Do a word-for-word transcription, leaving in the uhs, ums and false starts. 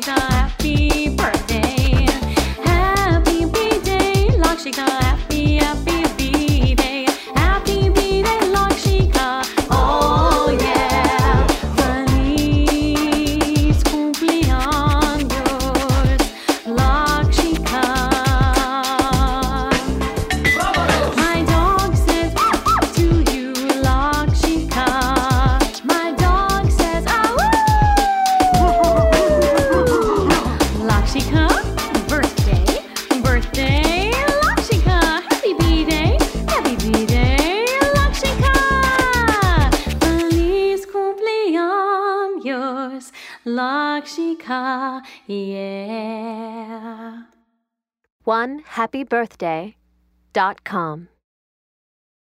Lakshika, happy birthday. Happy B-Day, Lakshika, happy, happy B-Day. Happy B-Day, Lakshika, oh yeah. Feliz cumpleaños, Lakshika. My dog says to you, Lakshika. My dog says, ah, Lakshika, birthday, birthday, Lakshika. Happy B-Day, happy B-Day, Lakshika. Feliz cumpleaños, Lakshika, yeah. one happy birthday dot com